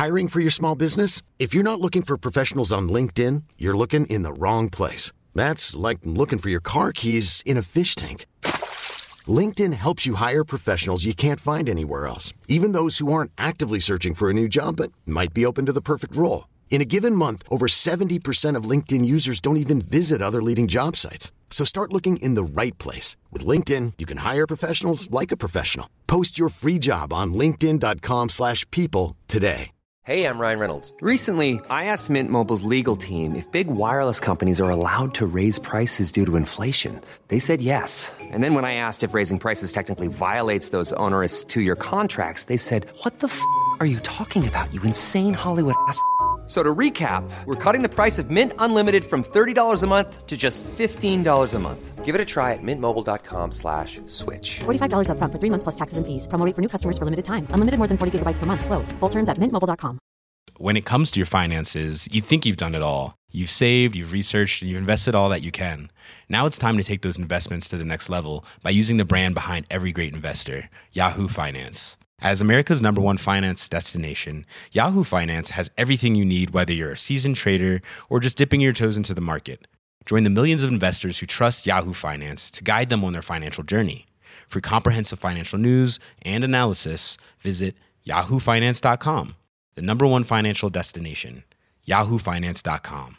Hiring for your small business? If you're not looking for professionals on LinkedIn, you're looking in the wrong place. That's like looking for your car keys in a fish tank. LinkedIn helps you hire professionals you can't find anywhere else, even those who aren't actively searching for a new job but might be open to the perfect role. In a given month, over 70% of LinkedIn users don't even visit other leading job sites. So start looking in the right place. With LinkedIn, you can hire professionals like a professional. Post your free job on linkedin.com/people today. Hey, I'm Ryan Reynolds. Recently, I asked Mint Mobile's legal team if big wireless companies are allowed to raise prices due to inflation. They said yes. And then when I asked if raising prices technically violates those onerous 2-year contracts, they said, "What the are you talking about, you insane Hollywood ass?" So to recap, we're cutting the price of Mint Unlimited from $30 a month to just $15 a month. Give it a try at mintmobile.com/switch. $45 up front for 3 months plus taxes and fees. Promo rate for new customers for limited time. Unlimited more than 40 gigabytes per month. Slows full terms at mintmobile.com. When it comes to your finances, you think you've done it all. You've saved, you've researched, and you've invested all that you can. Now it's time to take those investments to the next level by using the brand behind every great investor, Yahoo Finance. As America's #1 finance destination, Yahoo Finance has everything you need, whether you're a seasoned trader or just dipping your toes into the market. Join the millions of investors who trust Yahoo Finance to guide them on their financial journey. For comprehensive financial news and analysis, visit yahoofinance.com, the #1 financial destination, yahoofinance.com.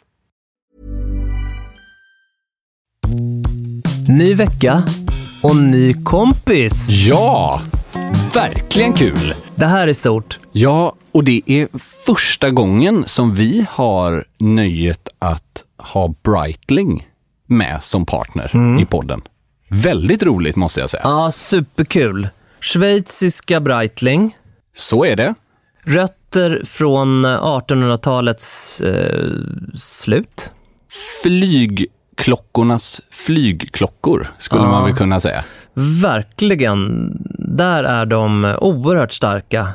Ny vecka och ny kompis. Ja, verkligen kul. Det här är stort. Ja, och det är första gången som vi har nöjet att ha Breitling med som partner i podden. Väldigt roligt måste jag säga. Ja, superkul. Schweiziska Breitling. Så är det. Rötter från 1800-talets slut. Flygklockornas flygklockor skulle man väl kunna säga. Verkligen. Där är de oerhört starka.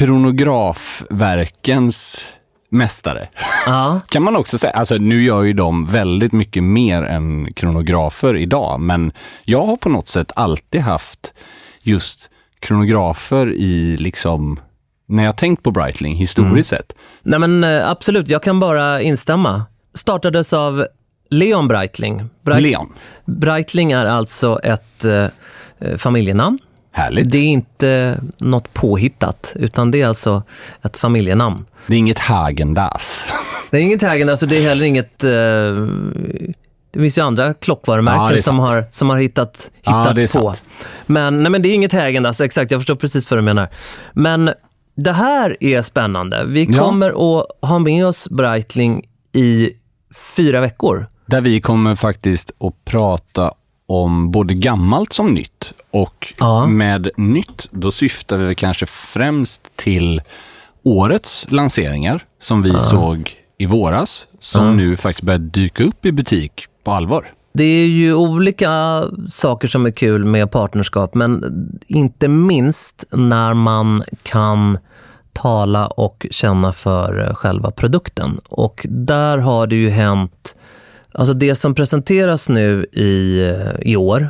Kronografverkens mästare. Ja. Kan man också säga. Alltså nu gör ju de väldigt mycket mer än kronografer idag. Men jag har på något sätt alltid haft just kronografer i liksom... När jag tänkt på Breitling historiskt sett. Nej men absolut, jag kan bara instämma. Startades av Leon Breitling. Leon. Breitling är alltså ett familjenamn. Härligt. Det är inte något påhittat, utan det är alltså ett familjenamn. Det är inget Häagen-Dazs. Det är inget Häagen-Dazs och det är heller inget... det finns ju andra klockvarumärken som har hittats på. Sant. Men, nej, men det är inget Häagen-Dazs, exakt. Jag förstår precis vad du menar. Men det här är spännande. Vi kommer att ha med oss Breitling i 4 veckor. Där vi kommer faktiskt att prata om både gammalt som nytt. Och med nytt, då syftar vi kanske främst till årets lanseringar som vi såg i våras. Som nu faktiskt börjar dyka upp i butik på allvar. Det är ju olika saker som är kul med partnerskap, men inte minst när man kan tala och känna för själva produkten. Och där har det ju hänt, alltså det som presenteras nu i år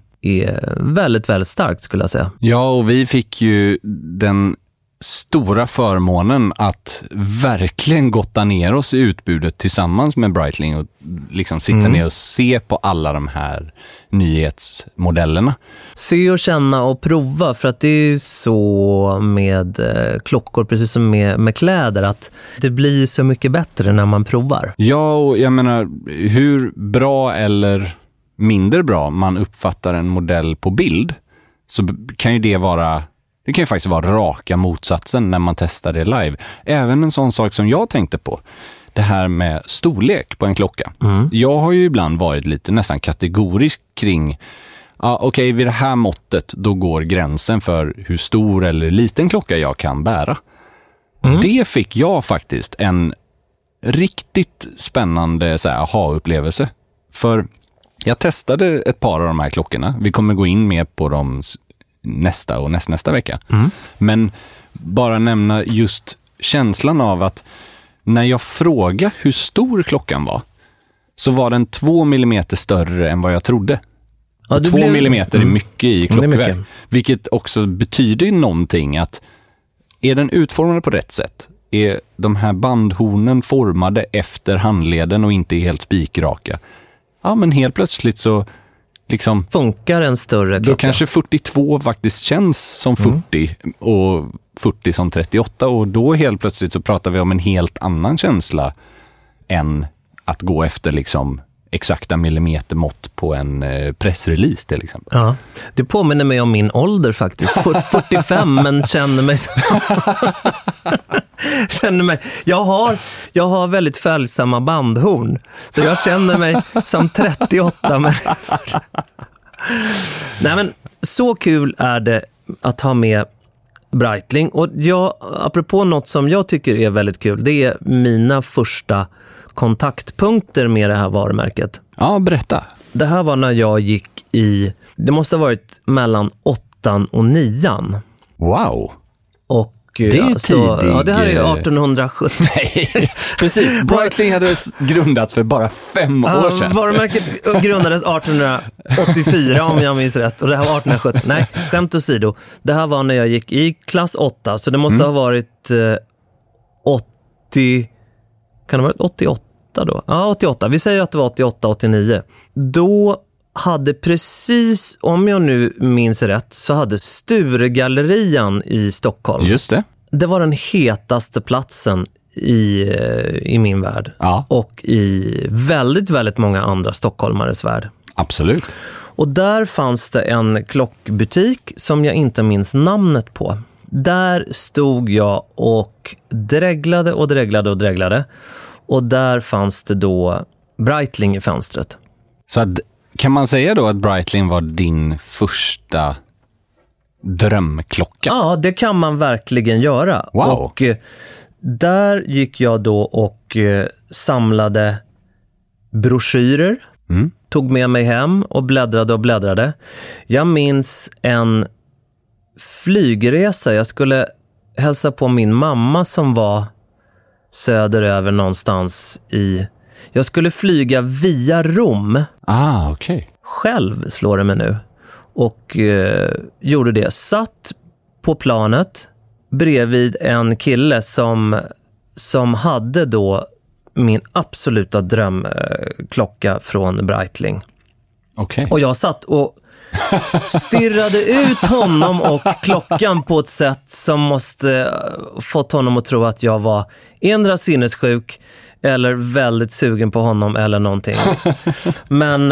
är väldigt, väldigt starkt skulle jag säga. Ja, och vi fick ju den stora förmånen att verkligen gotta ner oss i utbudet tillsammans med Breitling och liksom sitta ner och se på alla de här nyhetsmodellerna. Se och känna och prova, för att det är ju så med klockor precis som med kläder att det blir så mycket bättre när man provar. Ja, och jag menar hur bra eller mindre bra man uppfattar en modell på bild, så kan ju det vara... Det kan ju faktiskt vara raka motsatsen när man testar det live. Även en sån sak som jag tänkte på. Det här med storlek på en klocka. Jag har ju ibland varit lite nästan kategorisk kring... Okej, vid det här måttet då går gränsen för hur stor eller liten klocka jag kan bära. Det fick jag faktiskt en riktigt spännande aha-upplevelse. För jag testade ett par av de här klockorna. Vi kommer gå in mer på dem nästa och nästa vecka. Men bara nämna just känslan av att när jag frågade hur stor klockan var, så var den 2 millimeter större än vad jag trodde. Ja, 2 millimeter är mycket i klockverk. Vilket också betyder någonting, att är den utformad på rätt sätt är de här bandhornen formade efter handleden och inte helt spikraka. Ja, men helt plötsligt så liksom Funkar en större klocka? då kanske 42 faktiskt känns som 40 och 40 som 38, och då helt plötsligt så pratar vi om en helt annan känsla än att gå efter liksom exakta millimetermått på en pressrelease till exempel. Ja, det påminner mig om min ålder faktiskt. 45, men känner mig jag har väldigt följsamma bandhorn. Så jag känner mig som 38. Nej, men så kul är det att ha med Breitling. Och apropå något som jag tycker är väldigt kul, det är mina första kontaktpunkter med det här varumärket. Ja, berätta. Det här var när jag gick det måste ha varit mellan 8 och 9. Wow. Och Det är tidig. Ja, det här är 1870. Nej, precis. Breitling hade grundats för bara 5 år sedan. Varumärket grundades 1884 om jag minns rätt. Och det här var 1870. Nej, skämt åsido. Det här var när jag gick i klass 8. Så det måste ha varit 80... Kan det ha varit 88 då? Ja, 88. Vi säger att det var 88, 89. Då hade precis, om jag nu minns rätt, så hade Sturegallerian i Stockholm. Just det. Det var den hetaste platsen i min värld. Ja. Och i väldigt, väldigt många andra stockholmares värld. Absolut. Och där fanns det en klockbutik som jag inte minns namnet på. Där stod jag och dreglade. Och där fanns det då Breitling i fönstret. Så kan man säga då att Breitling var din första drömklocka? Ja, det kan man verkligen göra. Wow. Och där gick jag då och samlade broschyrer. Tog med mig hem och bläddrade. Jag minns en flygresa. Jag skulle hälsa på min mamma som var söderöver någonstans jag skulle flyga via Rom. Okej. Själv slår det mig nu. Och gjorde det. Satt på planet bredvid en kille som hade då min absoluta drömklocka från Breitling. Okej. Och jag satt och stirrade ut honom och klockan på ett sätt som måste fått honom att tro att jag var endera sinnessjuk eller väldigt sugen på honom eller någonting. Men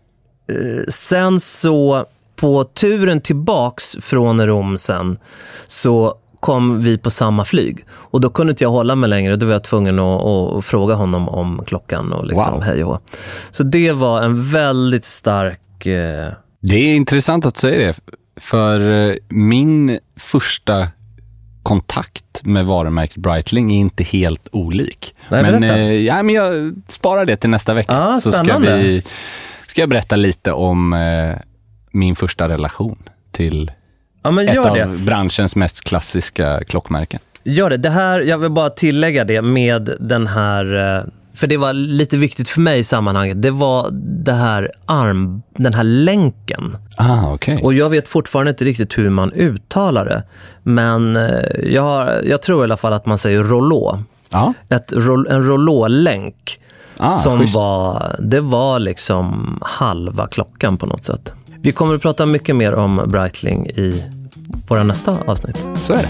sen så på turen tillbaks från Rom sen så kom vi på samma flyg. Och då kunde inte jag hålla mig längre. Då var jag tvungen att fråga honom om klockan och liksom hej och hå. Så det var en väldigt stark... Det är intressant att säga det. För min första kontakt med varumärket Breitling är inte helt olik. Nej, men jag sparar det till nästa vecka. Så ska jag berätta lite om min första relation till ett av branschens mest klassiska klockmärken. Gör det. Det här, jag vill bara tillägga det med den här, för det var lite viktigt för mig i sammanhanget. Det var den här länken. Okej. Och jag vet fortfarande inte riktigt hur man uttalar det. Men jag tror i alla fall att man säger rouleau. Ja. En rouleau-länk. Som schysst. det var liksom halva klockan på något sätt. Vi kommer att prata mycket mer om Breitling i våra nästa avsnitt. Så är det.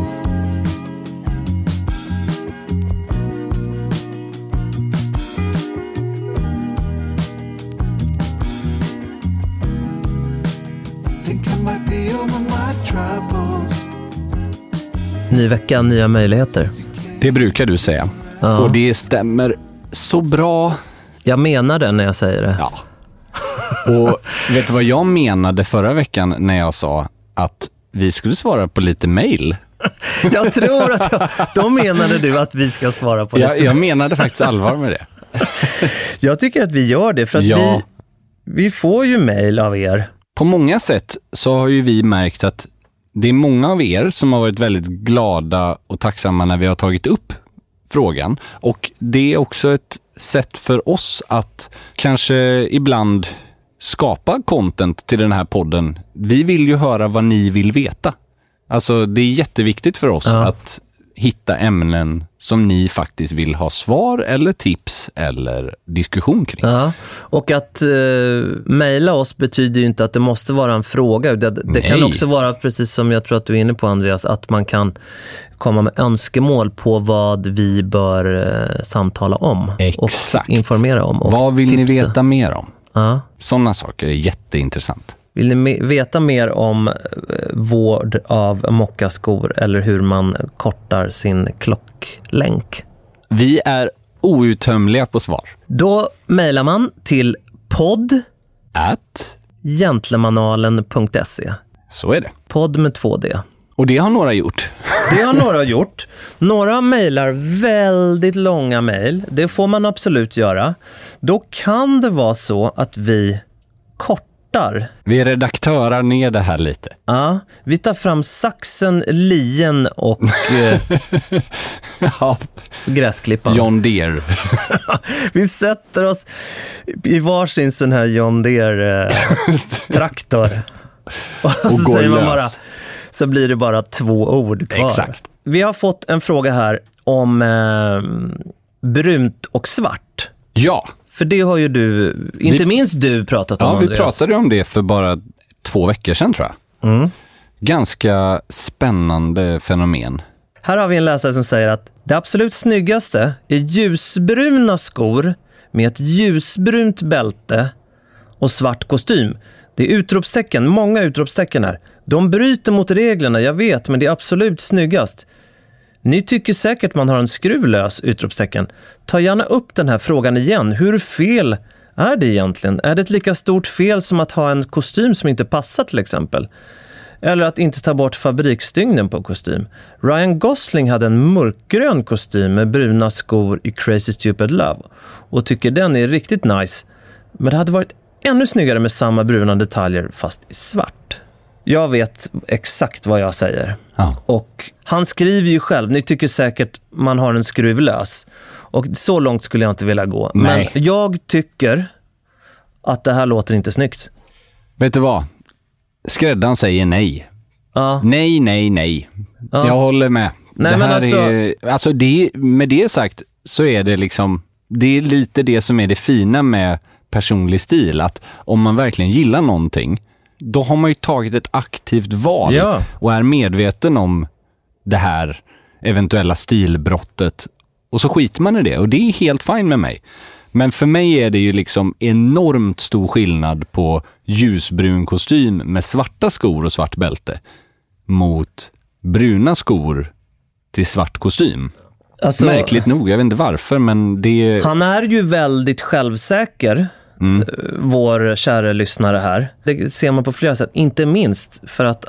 Ny vecka, nya möjligheter. Det brukar du säga. Ja. Och det stämmer så bra. Jag menar det när jag säger det. Ja. Och vet du vad jag menade förra veckan när jag sa att vi skulle svara på lite mejl? Jag tror att då menade du att vi ska svara på det. Jag menade faktiskt allvar med det. Jag tycker att vi gör det för att vi får ju mejl av er. På många sätt så har ju vi märkt att det är många av er som har varit väldigt glada och tacksamma när vi har tagit upp frågan. Och det är också ett sätt för oss att kanske ibland skapa content till den här podden. Vi vill ju höra vad ni vill veta. Alltså det är jätteviktigt för oss att hitta ämnen som ni faktiskt vill ha svar eller tips eller diskussion kring. Ja, och att mejla oss betyder ju inte att det måste vara en fråga. Det kan också vara, precis som jag tror att du är inne på, Andreas, att man kan komma med önskemål på vad vi bör samtala om. Exakt. Och informera om. Och vad vill tipsa. ni veta mer om? Ja. Sådana saker är jätteintressant. Vill ni veta mer om vård av mockaskor eller hur man kortar sin klocklänk? Vi är outtömliga på svar. Då mejlar man till @gentlemanalen.se. Så är det. Podd med 2D. Och det har några gjort. Det har några gjort. Några mejlar väldigt långa mejl. Det får man absolut göra. Då kan det vara så att vi kortar. Vi redaktörar ner det här lite. Ja, vi tar fram saxen, lien och Ja, gräsklippan. John Deere. Vi sätter oss i varsin sån här John Deere-traktor. Och så går säger man lös. bara, så blir det bara 2 ord kvar. Exakt. Vi har fått en fråga här om brunt och svart. Ja. För det har ju du, inte minst du, pratat om, Ja, vi Andreas. pratade om det för bara 2 veckor sedan, tror jag. Ganska spännande fenomen. Här har vi en läsare som säger att det absolut snyggaste är ljusbruna skor med ett ljusbrunt bälte och svart kostym. Det är utropstecken, många utropstecken här. De bryter mot reglerna, jag vet, men det är absolut snyggast. Ni tycker säkert man har en skruvlös, utropstecken. Ta gärna upp den här frågan igen. Hur fel är det egentligen? Är det ett lika stort fel som att ha en kostym som inte passar till exempel? Eller att inte ta bort fabriksstygnen på kostym. Ryan Gosling hade en mörkgrön kostym med bruna skor i Crazy Stupid Love och tycker den är riktigt nice. Men det hade varit ännu snyggare med samma bruna detaljer fast i svart. Jag vet exakt vad jag säger. Ja. Och han skriver ju själv, ni tycker säkert man har en skruvlös. Och så långt skulle jag inte vilja gå. Nej. Men jag tycker att det här låter inte snyggt. Vet du vad? Skräddaren säger nej. Ja. Nej, nej, nej. Ja. Jag håller med. Nej, det men här alltså- alltså med det sagt så är det liksom, det är lite det som är det fina med personlig stil. Att om man verkligen gillar någonting, då har man ju tagit ett aktivt val. Ja. Och är medveten om det här eventuella stilbrottet. Och så skiter man i det. Och det är helt fint med mig. Men för mig är det ju liksom enormt stor skillnad på ljusbrun kostym med svarta skor och svart bälte mot bruna skor till svart kostym. Alltså, Märkligt nog, jag vet inte varför, men det... han är ju väldigt självsäker, vår kära lyssnare här. Det ser man på flera sätt, inte minst för att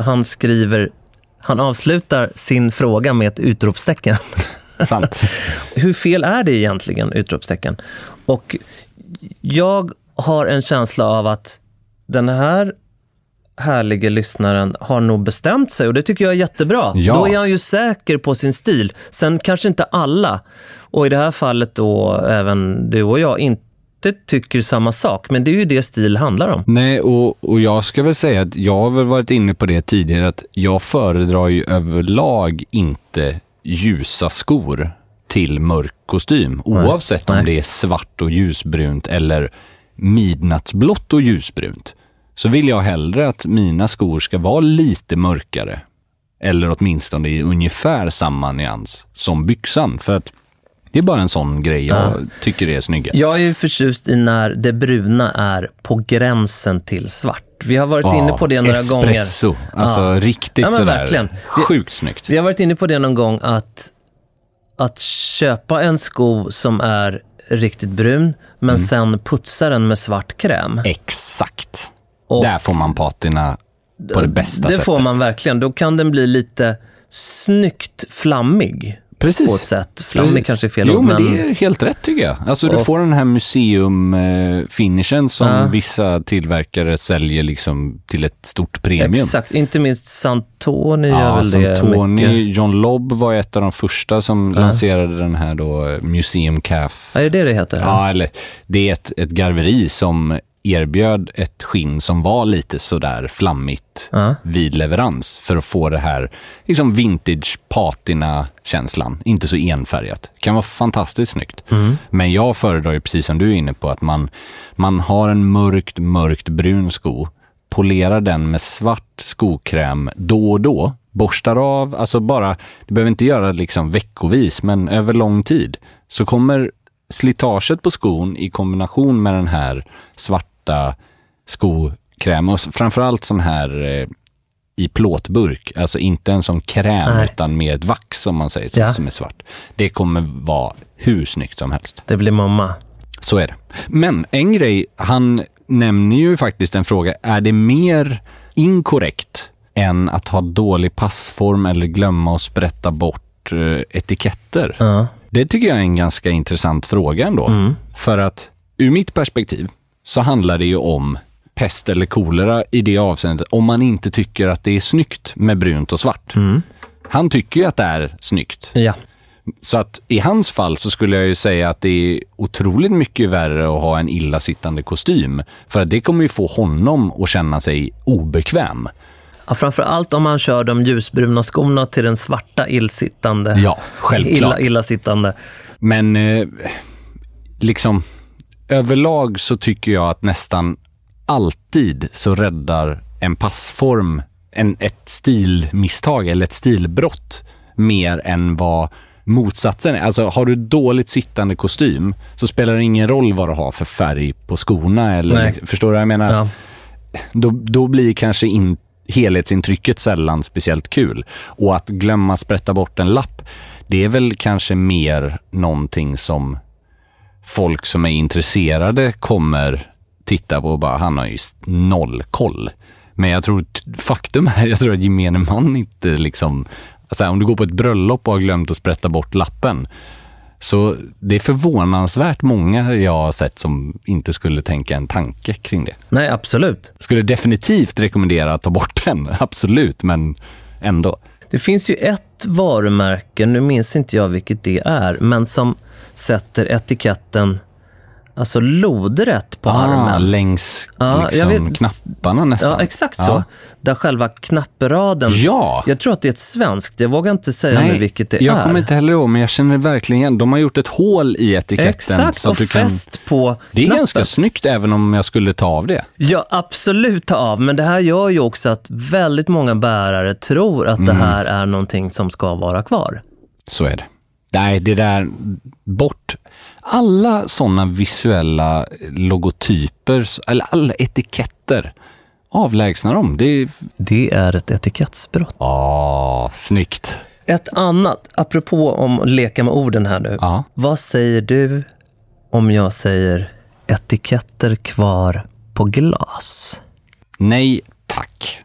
han avslutar sin fråga med ett utropstecken. Sant. Hur fel är det egentligen, utropstecken? Och jag har en känsla av att den här härliga lyssnaren har nog bestämt sig, och det tycker jag är jättebra. Ja. Då är han ju säker på sin stil. Sen kanske inte alla, och i det här fallet då även du och jag, inte tycker samma sak, men det är ju det stil handlar om. Nej, och jag ska väl säga att jag har väl varit inne på det tidigare, att jag föredrar ju överlag inte ljusa skor till mörk kostym, oavsett om det är svart och ljusbrunt eller midnattsblått och ljusbrunt. Så vill jag hellre att mina skor ska vara lite mörkare, eller åtminstone i ungefär samma nyans som byxan, för att det är bara en sån grej jag tycker är snygga. Jag är ju förtjust i när det bruna är på gränsen till svart. Vi har varit inne på det några gånger. Espresso, alltså riktigt men sådär. verkligen. Sjukt snyggt. Vi har varit inne på det någon gång, att köpa en sko som är riktigt brun, men sen putsa den med svart kräm. Exakt. Och där får man patina på det bästa det sättet. får man verkligen. Då kan den bli lite snyggt flammig. Precis. På ett sätt. Flammig kanske är fel ord. Jo, ord, men det är helt rätt tycker jag. Alltså du får den här museum-finishen som vissa tillverkare säljer liksom till ett stort premium. Exakt, inte minst Santoni gör väl det Santoni, mycket. John Lobb var ett av de första som lanserade den här då Museum Calf. Ja, är det heter? Ja, eller det är ett garveri som erbjöd ett skinn som var lite sådär flammigt vid leverans för att få det här liksom vintage patina-känslan. Inte så enfärgat. Kan vara fantastiskt snyggt. Men jag föredrar ju precis som du är inne på att man har en mörkt brun sko, polerar den med svart skokräm då och då, borstar av, alltså bara, du behöver inte göra liksom veckovis, men över lång tid så kommer slitaget på skon i kombination med den här svarta skokräm och framförallt sån här i plåtburk, alltså inte en sån kräm utan med ett vax som man säger som är svart. Det kommer vara hur snyggt som helst. Det blir mamma. Så är det. Men en grej, han nämner ju faktiskt en fråga, är det mer inkorrekt än att ha dålig passform eller glömma att sprätta bort etiketter? Det tycker jag är en ganska intressant fråga ändå. För att ur mitt perspektiv så handlar det ju om pest eller kolera i det avseendet om man inte tycker att det är snyggt med brunt och svart. Han tycker ju att det är snyggt. Ja. Så att i hans fall så skulle jag ju säga att det är otroligt mycket värre att ha en illasittande kostym. För att det kommer ju få honom att känna sig obekväm. Ja, framförallt om man kör de ljusbruna skorna till den svarta illasittande. Ja, självklart. Illasittande. Men liksom överlag så tycker jag att nästan alltid så räddar en passform ett stilmisstag eller ett stilbrott mer än vad motsatsen är. Alltså har du dåligt sittande kostym så spelar det ingen roll vad du har för färg på skorna eller förstår du vad jag menar? Ja. Då blir kanske helhetsintrycket sällan speciellt kul. Och att glömma sprätta bort en lapp, det är väl kanske mer någonting som folk som är intresserade kommer titta på och bara, han har ju noll koll. Men jag tror faktum är, jag tror att gemene man inte liksom, alltså om du går på ett bröllop och har glömt att sprätta bort lappen, så det är förvånansvärt många jag har sett som inte skulle tänka en tanke kring det. Nej, absolut. Skulle definitivt rekommendera att ta bort den, absolut, men ändå. Det finns ju ett varumärke, nu minns inte jag vilket det är, men som sätter etiketten alltså lodrätt på armen. Längs liksom knapparna nästan. Ja, exakt så. Där själva knappraden. Ja. Jag tror att det är ett svenskt. Jag vågar inte säga med vilket det är. Jag kommer inte heller ihåg, men jag känner verkligen igen. De har gjort ett hål i etiketten. Exakt, så att och fäst på det är knappen. ganska snyggt även om jag skulle ta av det. Ja, absolut ta av. Men det här gör ju också att väldigt många bärare tror att det här är någonting som ska vara kvar. Så är det. Nej, det där bort. Alla sådana visuella logotyper eller alla etiketter, avlägsna dem. Det är ett etikettsbrott. Snyggt. Ett annat, apropå om att leka med orden här nu. Vad säger du om jag säger etiketter kvar på glas? Nej, tack.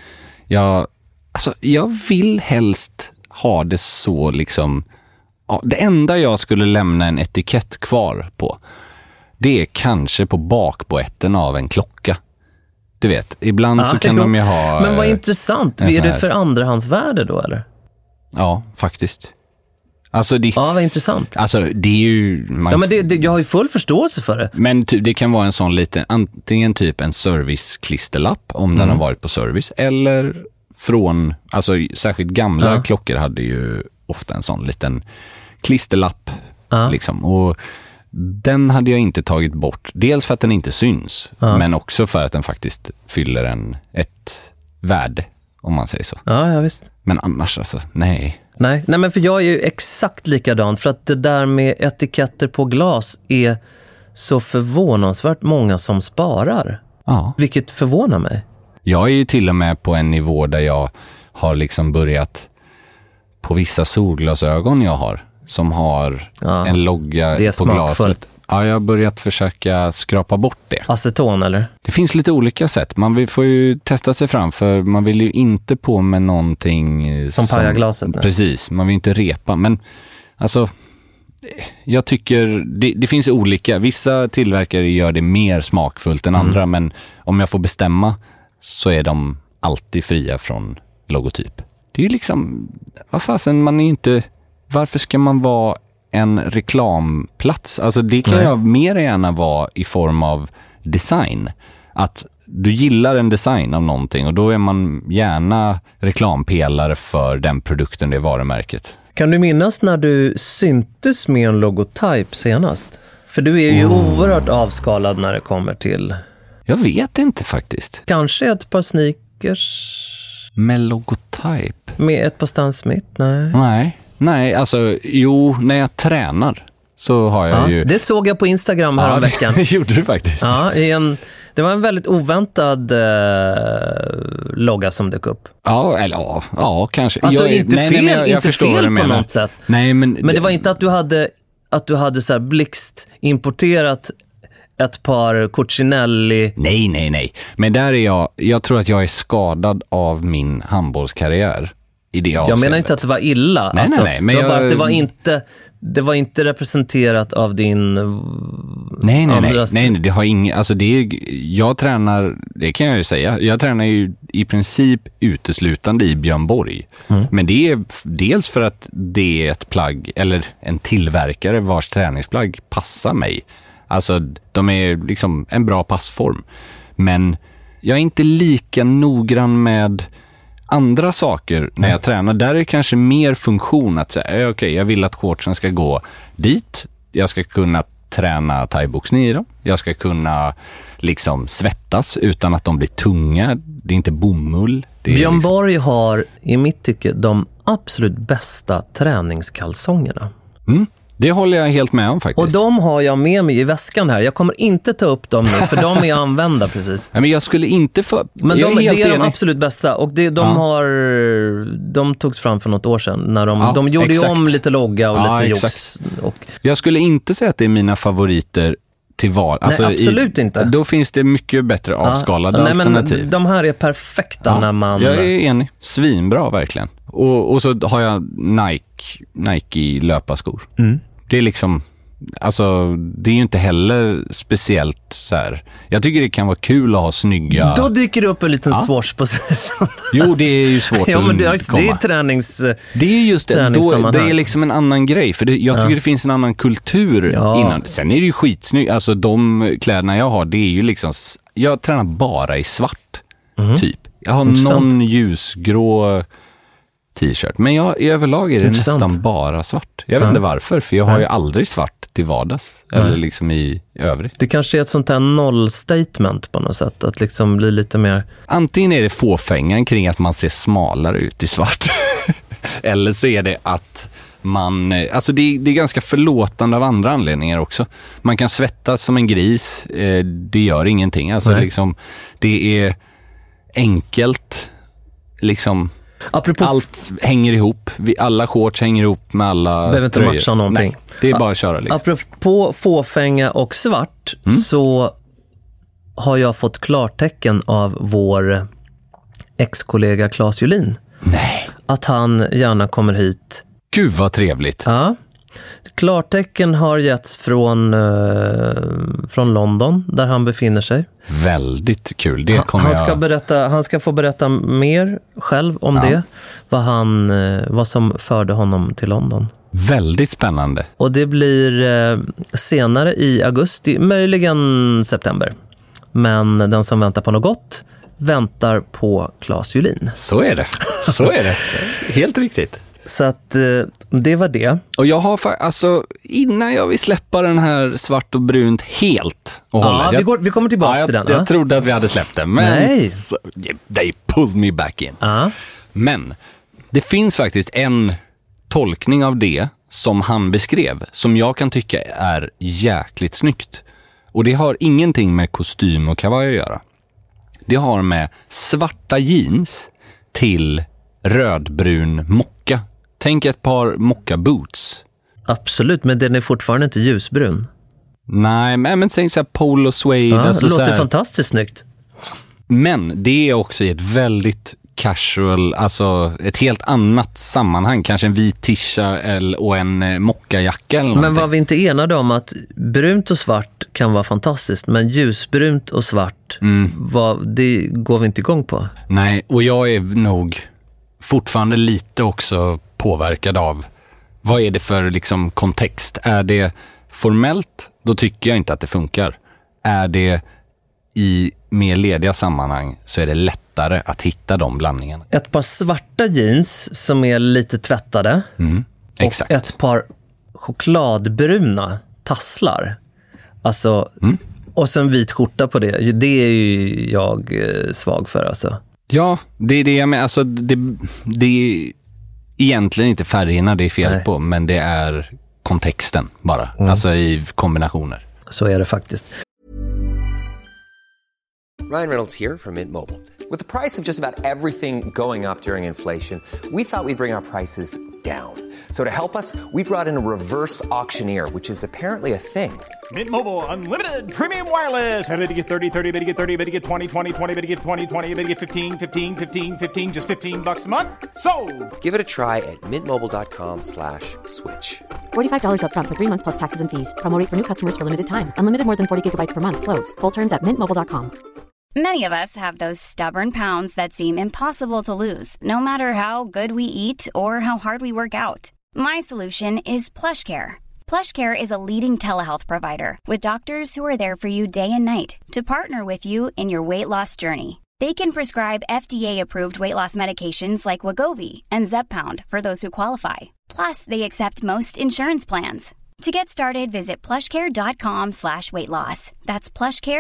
Jag vill helst ha det så liksom. Det enda jag skulle lämna en etikett kvar på, det är kanske på bakboetten av en klocka. Du vet, ibland så kan de ju ha... Men vad intressant, är det för andrahandsvärde då eller? Ja, faktiskt. Alltså vad intressant. Alltså det är ju... jag har ju full förståelse för det. Men det kan vara en sån liten, antingen typ en service-klisterlapp om den har varit på service, eller från, alltså särskilt gamla klockor hade ju ofta en sån liten klisterlapp liksom. Och den hade jag inte tagit bort. Dels för att den inte syns, men också för att den faktiskt fyller ett värde, om man säger så. Ja, visst. Men annars alltså, nej. Nej, men för jag är ju exakt likadan. För att det där med etiketter på glas är så förvånansvärt många som sparar. Ja. Vilket förvånar mig. Jag är ju till och med på en nivå där jag har liksom börjat på vissa solglasögon jag har, som har en logga på glaset. Ja, jag har börjat försöka skrapa bort det. Aceton eller? Det finns lite olika sätt. Man får ju testa sig fram, för man vill ju inte på med någonting som pajar glaset. Nej. Precis, man vill inte repa. Men alltså, jag tycker det finns olika. Vissa tillverkare gör det mer smakfullt än andra, men om jag får bestämma så är de alltid fria från logotyp. Det är ju liksom, vad fasen, man är inte, varför ska man vara en reklamplats? Alltså det kan jag mer gärna vara i form av design. Att du gillar en design av någonting och då är man gärna reklampelare för den produkten, det varumärket. Kan du minnas när du syntes med en logotyp senast? För du är ju oerhört avskalad när det kommer till... Jag vet inte faktiskt. Kanske ett par sneakers... Med logotyp? Med ett par Stan Smith? Nej, alltså jo, när jag tränar så har jag ju... Det såg jag på Instagram häromveckan. Det gjorde du faktiskt. Ja, det var en väldigt oväntad logga som dök upp. Ja, eller ja, kanske. Alltså inte fel, jag inte förstår fel vad du på menar. något sätt. Nej, men det var inte att du hade så här blixt importerat ett par Cucinelli. Nej. Men där är jag tror att jag är skadad av min handbollskarriär i det avseendet. Jag menar inte att det var illa. Nej. Men det var bara att det var inte representerat av din... Nej, det har ingen... Alltså jag tränar, det kan jag ju säga, jag tränar ju i princip uteslutande i Björn Borg. Men det är dels för att det är ett plagg, eller en tillverkare vars träningsplagg passar mig. Alltså, de är liksom en bra passform. Men jag är inte lika noggrann med andra saker när jag tränar. Där är det kanske mer funktion att säga, okej, jag vill att shortsen ska gå dit. Jag ska kunna träna thaiboxning i dem. Jag ska kunna liksom svettas utan att de blir tunga. Det är inte bomull. Björn liksom... Borg har i mitt tycke de absolut bästa träningskalsongerna. Det håller jag helt med om faktiskt. Och de har jag med mig i väskan här. Jag kommer inte ta upp dem nu, för de är använda precis. Nej, men jag skulle inte få... Men det är de absolut bästa. Och de togs fram för något år sedan. När de gjorde ju om lite logga och lite jox. Jag skulle inte säga att det är mina favoriter till val. Alltså, nej, absolut inte. Då finns det mycket bättre avskalade alternativ. Men de här är perfekta när man... Jag är enig. Svinbra verkligen. Och så har jag Nike löparskor. Det är liksom, alltså det är ju inte heller speciellt så här. Jag tycker det kan vara kul att ha snygga... Då dyker det upp en liten swatch på sidan. Jo, det är ju svårt att det är tränings... Det är just det, det är liksom en annan grej. För jag tycker det finns en annan kultur innan. Sen är det ju skitsnyggt. Alltså de kläderna jag har, det är ju liksom... Jag tränar bara i svart, typ. Jag har någon ljusgrå t-shirt. Men i överlag är det nästan bara svart. Jag vet inte varför, för jag har ju aldrig svart till vardags. Eller liksom i övrigt. Det kanske är ett sånt här noll-statement på något sätt. Att liksom bli lite mer... Antingen är det fåfängan kring att man ser smalare ut i svart. Eller så är det att man... Alltså det är ganska förlåtande av andra anledningar också. Man kan svettas som en gris. Det gör ingenting. Alltså liksom, det är enkelt. Liksom... Apropå allt hänger ihop. alla shorts hänger ihop med alla behöver inte tröjor. Matcha någonting. Nej, det är bara att köra liksom. Apropå fåfänga och svart så har jag fått klartecken av vår ex-kollega Claes Julin. Nej. Att han gärna kommer hit. Gud vad trevligt. Ja. Klartecken har getts från London där han befinner sig. Väldigt kul. Det kommer han ska få berätta mer själv om det. Vad som förde honom till London. Väldigt spännande. Och det blir senare i augusti, möjligen september. Men den som väntar på något gott väntar på Claes Julin. Så är det. Helt riktigt. Så att det var det. Och jag har alltså innan jag vill släppa den här svart och brunt helt och hållet. Vi kommer tillbaka till den. Jag trodde att vi hade släppt den, men they pulled me back in. Men det finns faktiskt en tolkning av det som han beskrev som jag kan tycka är jäkligt snyggt. Och det har ingenting med kostym och kavaj att göra. Det har med svarta jeans till rödbrun mocka. Tänk ett par mocka boots. Absolut, men den är fortfarande inte ljusbrun. Nej, men tänk så här polo suede. Alltså det låter fantastiskt snyggt. Men det är också i ett väldigt casual, alltså ett helt annat sammanhang. Kanske en vit tisha och en mockajacka eller någonting. Men var vi inte enade om att brunt och svart kan vara fantastiskt, men ljusbrunt och svart, det går vi inte igång på. Nej, och jag är nog fortfarande lite också påverkad av vad är det för liksom kontext. Är det formellt, då tycker jag inte att det funkar. Är det i mer lediga sammanhang så är det lättare att hitta de blandningarna. Ett par svarta jeans som är lite tvättade. Exakt. Och ett par chokladbruna tasslar. Alltså, och så en vit skjorta på det. Det är ju jag svag för alltså. Ja, det är det jag menar. Alltså, det är egentligen inte färgerna det är fel på, men det är kontexten bara. Alltså i kombinationer. Så är det faktiskt. Ryan Reynolds here from Mint Mobile. With the price of just about everything going up during inflation, we thought we'd bring our prices down. So to help us, we brought in a reverse auctioneer, which is apparently a thing. Mint Mobile Unlimited Premium Wireless. How to get 30, 30, bit to get 30, bit to get 20, 20, 20, bit to get 20, 20, bit to get 15, 15, 15, 15, just $15 a month? Sold! Give it a try at mintmobile.com/switch. $45 up front for 3 months plus taxes and fees. Promo rate for new customers for limited time. Unlimited more than 40 gigabytes per month. Slows full terms at mintmobile.com. Many of us have those stubborn pounds that seem impossible to lose, no matter how good we eat or how hard we work out. My solution is PlushCare. PlushCare is a leading telehealth provider with doctors who are there for you day and night to partner with you in your weight loss journey. They can prescribe FDA-approved weight loss medications like Wegovy and Zepbound for those who qualify. Plus, they accept most insurance plans. To get started, visit plushcare.com/weightloss. That's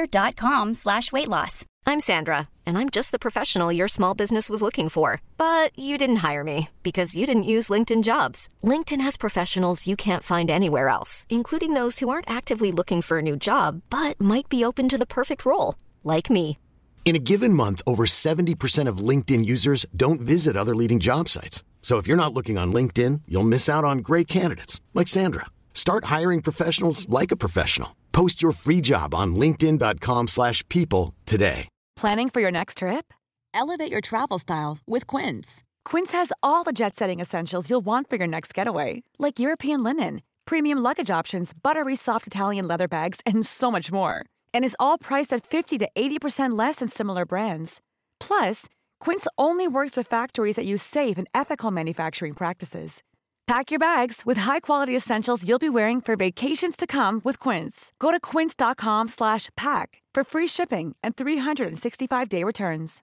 plushcare.com/weightloss. I'm Sandra, and I'm just the professional your small business was looking for. But you didn't hire me because you didn't use LinkedIn Jobs. LinkedIn has professionals you can't find anywhere else, including those who aren't actively looking for a new job, but might be open to the perfect role, like me. In a given month, over 70% of LinkedIn users don't visit other leading job sites. So if you're not looking on LinkedIn, you'll miss out on great candidates like Sandra. Start hiring professionals like a professional. Post your free job on linkedin.com/people today. Planning for your next trip? Elevate your travel style with Quince. Quince has all the jet-setting essentials you'll want for your next getaway, like European linen, premium luggage options, buttery soft Italian leather bags, and so much more. And is all priced at 50 to 80% less than similar brands. Plus, Quince only works with factories that use safe and ethical manufacturing practices. Pack your bags with high-quality essentials you'll be wearing for vacations to come with Quince. Go to quince.com/pack for free shipping and 365-day returns.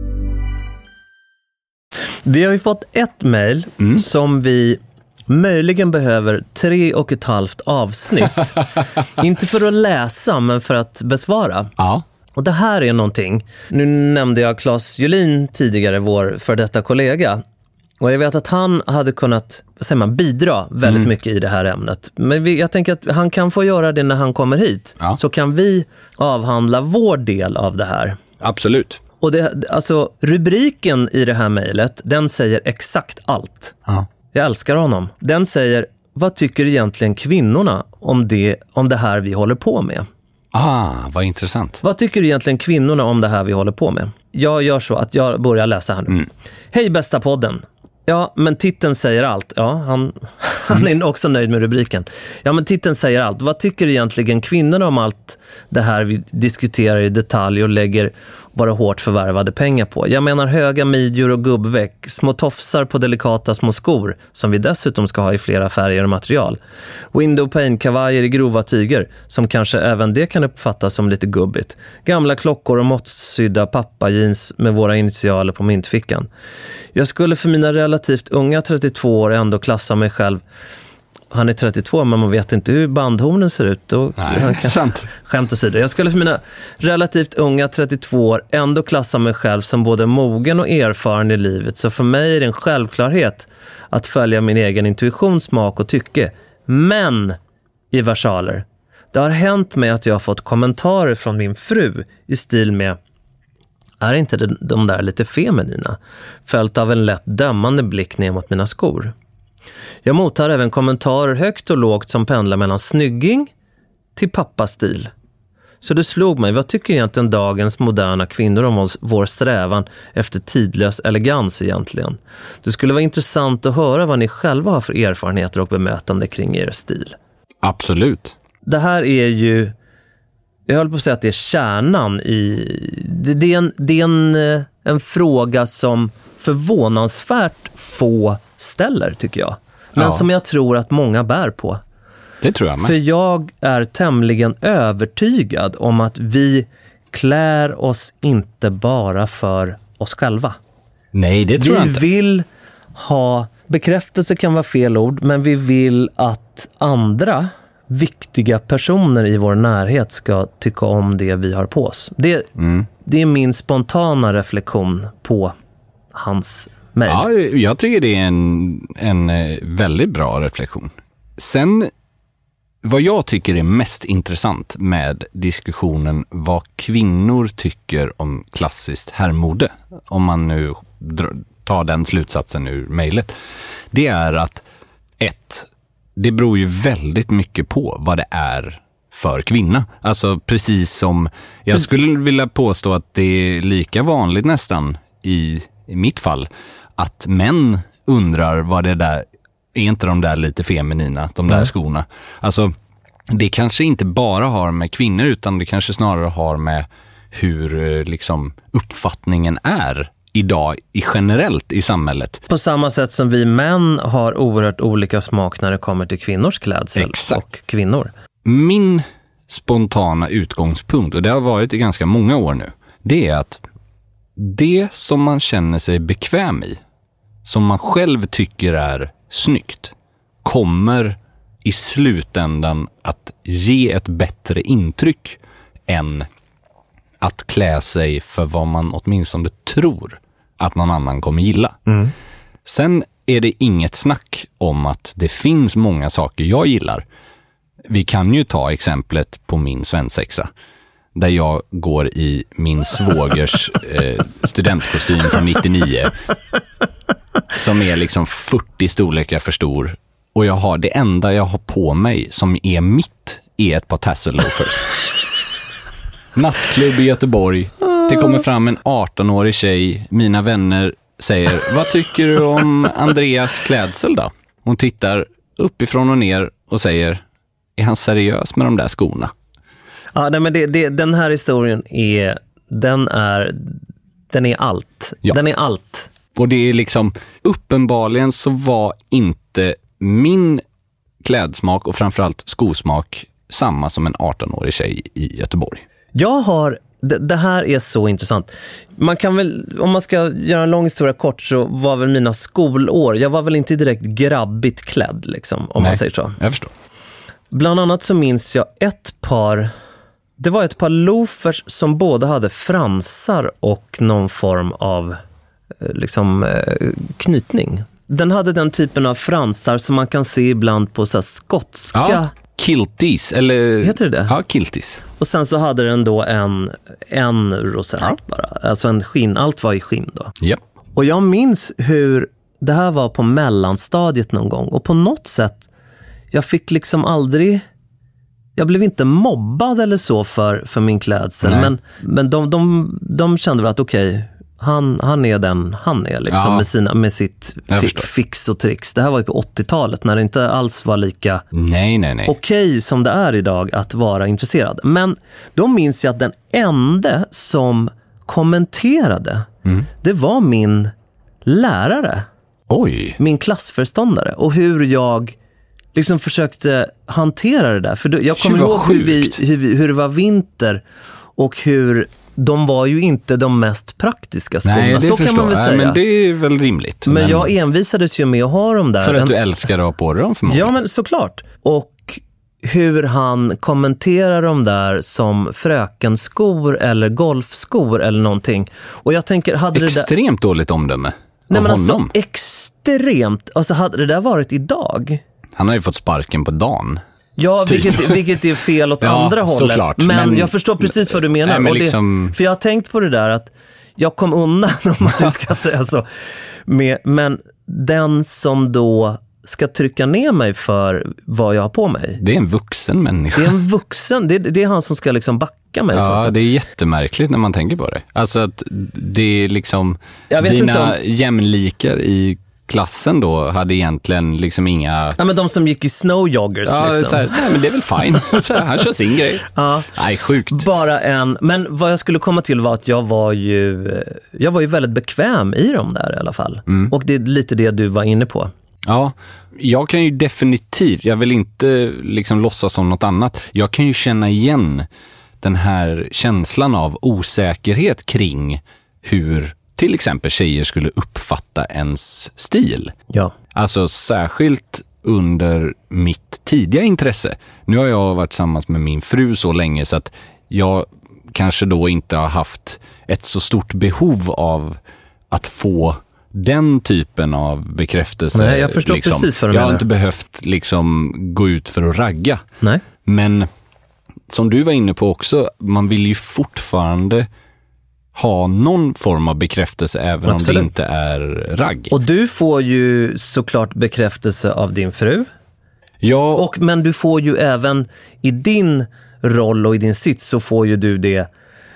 Vi har ju fått ett mejl som vi möjligen behöver 3,5 avsnitt. Inte för att läsa, men för att besvara. Ja. Och det här är någonting. Nu nämnde jag Claes Julin tidigare, vår för detta kollega. Och jag vet att han hade kunnat, vad säger man, bidra väldigt mycket i det här ämnet. Men jag tänker att han kan få göra det när han kommer hit. Ja. Så kan vi avhandla vår del av det här. Absolut. Och alltså, rubriken i det här mejlet, den säger exakt allt. Ja. Jag älskar honom. Den säger, vad tycker egentligen kvinnorna om det här vi håller på med? Vad intressant. Vad tycker egentligen kvinnorna om det här vi håller på med? Jag gör så att jag börjar läsa här nu. Hej bästa podden. Ja, men titeln säger allt. Ja, han är också nöjd med rubriken. Ja, men titeln säger allt. Vad tycker egentligen kvinnorna om allt det här vi diskuterar i detalj och lägger våra hårt förvärvade pengar på? Jag menar höga midjor och gubbväck, små tofsar på delikata små skor som vi dessutom ska ha i flera färger och material. Window pane-kavajer i grova tyger som kanske även det kan uppfattas som lite gubbigt. Gamla klockor och måttsydda pappa-jeans med våra initialer på mintfickan. Jag skulle för mina relativt unga 32 år ändå klassa mig själv. Han är 32, men man vet inte hur bandhornen ser ut. Nej, sant. Skämt åsido. Jag skulle för mina relativt unga 32 år ändå klassa mig själv som både mogen och erfaren i livet. Så för mig är det en självklarhet att följa min egen intuition, smak och tycke. Men, i versaler, det har hänt mig att jag har fått kommentarer från min fru i stil med: är inte de där lite feminina? Följt av en lätt dömande blick ner mot mina skor. Jag mottar även kommentarer högt och lågt som pendlar mellan snygging till pappastil. Så det slog mig, vad tycker egentligen dagens moderna kvinnor om vår strävan efter tidlös elegans egentligen? Det skulle vara intressant att höra vad ni själva har för erfarenheter och bemötande kring er stil. Absolut. Det här är ju, jag höll på att säga att det är kärnan i, det är en fråga som förvånansvärt få ställer, tycker jag. Men som jag tror att många bär på. Det tror jag med. För jag är tämligen övertygad om att vi klär oss inte bara för oss själva. Nej, det tror jag inte. Vi vill ha, bekräftelse kan vara fel ord, men vi vill att andra viktiga personer i vår närhet ska tycka om det vi har på oss. Det är min spontana reflektion på hans mejl. Ja, jag tycker det är en väldigt bra reflektion. Sen, vad jag tycker är mest intressant med diskussionen vad kvinnor tycker om klassiskt herrmode, om man nu tar den slutsatsen ur mejlet, det är att det beror ju väldigt mycket på vad det är för kvinna. Alltså precis som, jag skulle vilja påstå att det är lika vanligt nästan i mitt fall, att män undrar vad det där, är inte de där lite feminina, de där skorna. Alltså det kanske inte bara har med kvinnor, utan det kanske snarare har med hur liksom uppfattningen är idag generellt i samhället. På samma sätt som vi män har oerhört olika smak när det kommer till kvinnors klädsel. Exakt. Och kvinnor. Min spontana utgångspunkt, och det har varit i ganska många år nu, det är att det som man känner sig bekväm i, som man själv tycker är snyggt, kommer i slutändan att ge ett bättre intryck än att klä sig för vad man åtminstone tror att någon annan kommer gilla. Sen är det inget snack om att det finns många saker jag gillar. Vi kan ju ta exemplet på min svensexa, där jag går i min svågers studentkostym från 99, som är liksom 40 storlekar för stor, och jag har det enda jag har på mig som är mitt är ett par tassel loafers. Nattklubb i Göteborg. Det kommer fram en 18-årig tjej. Mina vänner säger, vad tycker du om Andreas klädsel då? Hon tittar uppifrån och ner och säger, är han seriös med de där skorna? Ja, nej, men den här historien är allt. Ja. Den är allt. Och det är liksom, uppenbarligen så var inte min klädsmak och framförallt skosmak samma som en 18-årig tjej i Göteborg. Det här är så intressant. Man kan väl, om man ska göra en lång historia kort, så var väl mina skolår, jag var väl inte direkt grabbigt klädd liksom, om man säger så. Jag förstår. Bland annat så minns jag ett par loafers som både hade fransar och någon form av knytning. Den hade den typen av fransar som man kan se ibland på så här skotska... Ja, kilties, eller... Heter det det? Ja, kilties. Och sen så hade den då en rosett bara. Alltså en skinn, allt var i skinn då. Yep. Och jag minns hur det här var på mellanstadiet någon gång. Och på något sätt, jag fick liksom aldrig... Jag blev inte mobbad eller så för min klädsel. Men de kände väl att okej, han är den han är liksom, med sitt fix och tricks. Det här var ju på 80-talet när det inte alls var lika okej som det är idag att vara intresserad. Men då minns jag att den enda som kommenterade, det var min lärare. Oj. Min klassförståndare. Och hur jag liksom försökte hantera det där. För jag kommer ihåg hur det var vinter och hur de var ju inte de mest praktiska skorna. Nej, det så kan man väl säga. Men det är väl rimligt. Men jag envisades ju med att ha dem där. För att du älskar att ha på dem förmodligen. Ja, men såklart. Och hur han kommenterar dem där som frökenskor eller golfskor eller någonting. Och jag tänker, extremt dåligt omdöme. Nej, men honom. Alltså, extremt. Alltså, hade det där varit idag... Han har ju fått sparken på dagen. Ja, vilket är fel åt andra hållet. Såklart. Men jag förstår precis vad du menar. Nej, men för jag har tänkt på det där att jag kom undan, om man ska säga så. Men den som då ska trycka ner mig för vad jag har på mig. Det är en vuxen människa. Det är en vuxen. Det är han som ska liksom backa mig. Ja, det är jättemärkligt när man tänker på det. Alltså att det är liksom dina jämlikar i klassen då hade egentligen liksom inga... Ja, men de som gick i snowjoggers liksom. Nej, men det är väl fine. Han kör sin grej. Ja. Nej, sjukt. Men vad jag skulle komma till var att jag var ju väldigt bekväm i dem där i alla fall. Och det är lite det du var inne på. Ja, jag kan ju definitivt, jag vill inte liksom låtsas som något annat. Jag kan ju känna igen den här känslan av osäkerhet kring hur till exempel tjejer skulle uppfatta ens stil. Ja. Alltså särskilt under mitt tidiga intresse. Nu har jag varit tillsammans med min fru så länge så att jag kanske då inte har haft ett så stort behov av att få den typen av bekräftelse. Nej, jag förstår liksom. precis vad du Jag har menar. inte behövt liksom gå ut för att ragga. Nej. Men som du var inne på också, man vill ju fortfarande ha någon form av bekräftelse även Absolut. om det inte är ragg. Och du får ju såklart bekräftelse av din fru. Ja, Men du får ju även i din roll och i din sits så får ju du det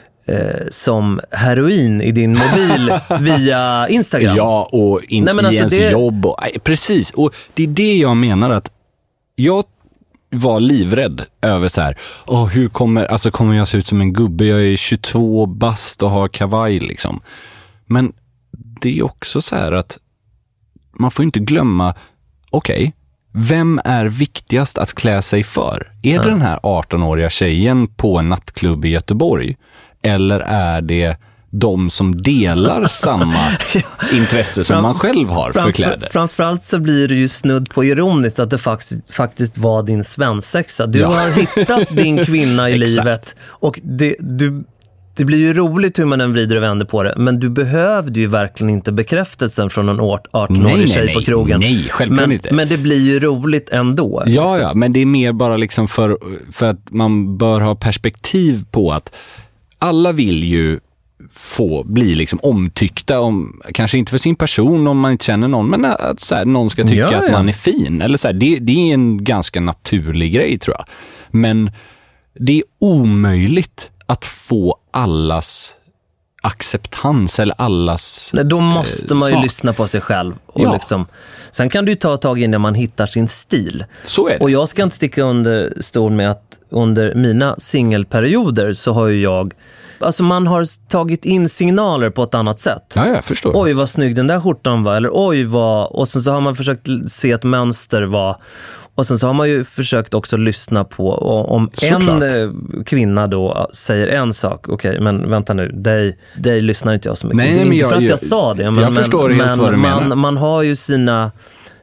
som heroin i din mobil via Instagram. ja, och i ens jobb. Och, precis, och det är det jag menar att jag var livrädd över så här, hur kommer jag se ut som en gubbe? Jag är 22 bast och har kavaj liksom. Men det är också så här att man får inte glömma, okej, vem är viktigast att klä sig för? Är det den här 18-åriga tjejen på en nattklubb i Göteborg? Eller är det de som delar samma intresse som man själv har för kläder? Framförallt så blir det ju snudd på ironiskt att det faktiskt var din svensexa. Du har hittat din kvinna i livet och det blir ju roligt hur man än vrider och vänder på det, men du behövde ju verkligen inte bekräftelsen från en 18-årig tjej på krogen. Nej, självklart inte. Men det blir ju roligt ändå. Ja, men det är mer bara liksom för att man bör ha perspektiv på att alla vill ju få bli liksom omtyckta om, kanske inte för sin person om man inte känner någon, men att så här, någon ska tycka att man är fin. Eller så här, det är en ganska naturlig grej tror jag. Men det är omöjligt att få allas acceptans eller allas då måste man ju smak. Lyssna på sig själv och liksom, sen kan du ju ta tag in när man hittar sin stil. Så är det. Och jag ska inte sticka under stol med att under mina singelperioder så har ju man har tagit in signaler på ett annat sätt. Ja, jag förstår. Oj, vad snygg den där skjortan var. Eller oj, och sen så har man försökt se ett mönster var. Och sen så har man ju försökt också lyssna på om Såklart. en kvinna då säger en sak. Okej, men vänta nu, dig lyssnar inte jag så mycket. Nej, det är men inte för att jag sa det. Men, jag förstår helt vad du menar. Man har ju sina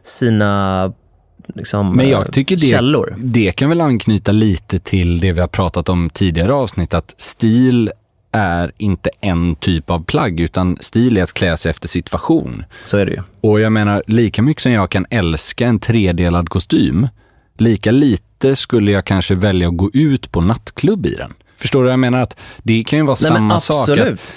liksom, men jag tycker källor. Det kan väl anknyta lite till det vi har pratat om tidigare avsnitt, att stil är inte en typ av plagg, utan stil är att klä sig efter situation. Så är det ju. Och jag menar, lika mycket som jag kan älska en 3-delad kostym, lika lite skulle jag kanske välja att gå ut på nattklubb i den. Förstår du? Jag menar att det kan ju vara samma sak.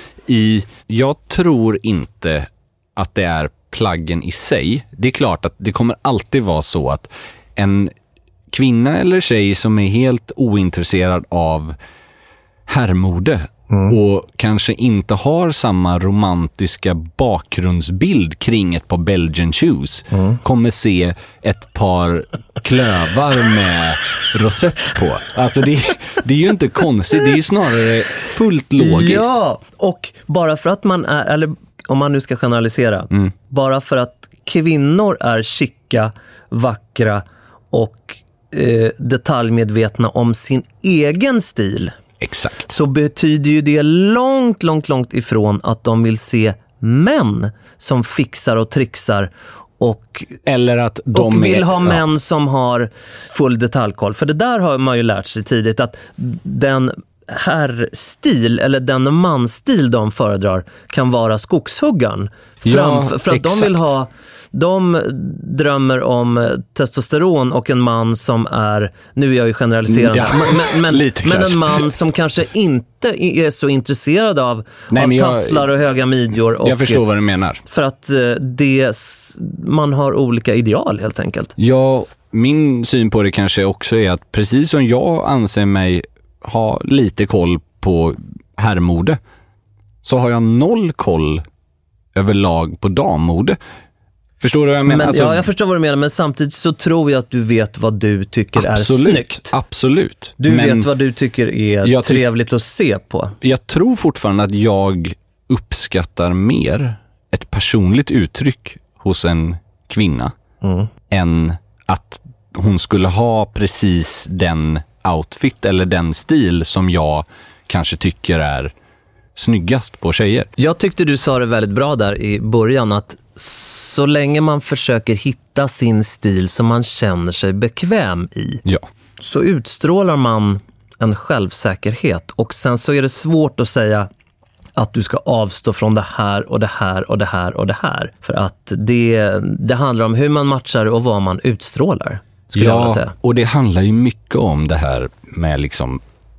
Jag tror inte att det är plaggen i sig. Det är klart att det kommer alltid vara så att en kvinna eller tjej som är helt ointresserad av herrmode och kanske inte har samma romantiska bakgrundsbild kring ett par Belgian shoes kommer se ett par klövar med rosett på. Alltså det är ju inte konstigt, det är ju snarare fullt logiskt. Ja, och bara för att man är, eller om man nu ska generalisera, bara för att kvinnor är chicka, vackra och detaljmedvetna om sin egen stil. Exakt. Så betyder ju det långt ifrån att de vill se män som fixar och trixar eller att de vill ha män som har full detaljkoll. För det där har man ju lärt sig tidigt, att den herrstil eller den manstil de föredrar kan vara skogshuggaren. För att de drömmer om testosteron och en man som är, nu är jag ju generaliserande, men en man som kanske inte är så intresserad av tasslar och höga midjor. Och, jag förstår vad du menar. För att man har olika ideal helt enkelt. Ja, min syn på det kanske också är att precis som jag anser mig ha lite koll på herrmode, så har jag 0 koll överlag på dammode. Förstår du vad jag menar? Ja, jag förstår vad du menar, men samtidigt så tror jag att du vet vad du tycker är snyggt. Absolut. Du vet vad du tycker är trevligt att se på. Jag tror fortfarande att jag uppskattar mer ett personligt uttryck hos en kvinna än att hon skulle ha precis den outfit eller den stil som jag kanske tycker är snyggast på tjejer. Jag tyckte du sa det väldigt bra där i början, att så länge man försöker hitta sin stil som man känner sig bekväm i, så utstrålar man en självsäkerhet. Och sen så är det svårt att säga att du ska avstå från det här och det här och det här och det här. För att det handlar om hur man matchar och vad man utstrålar, skulle jag vilja säga. Och det handlar ju mycket om det här med liksom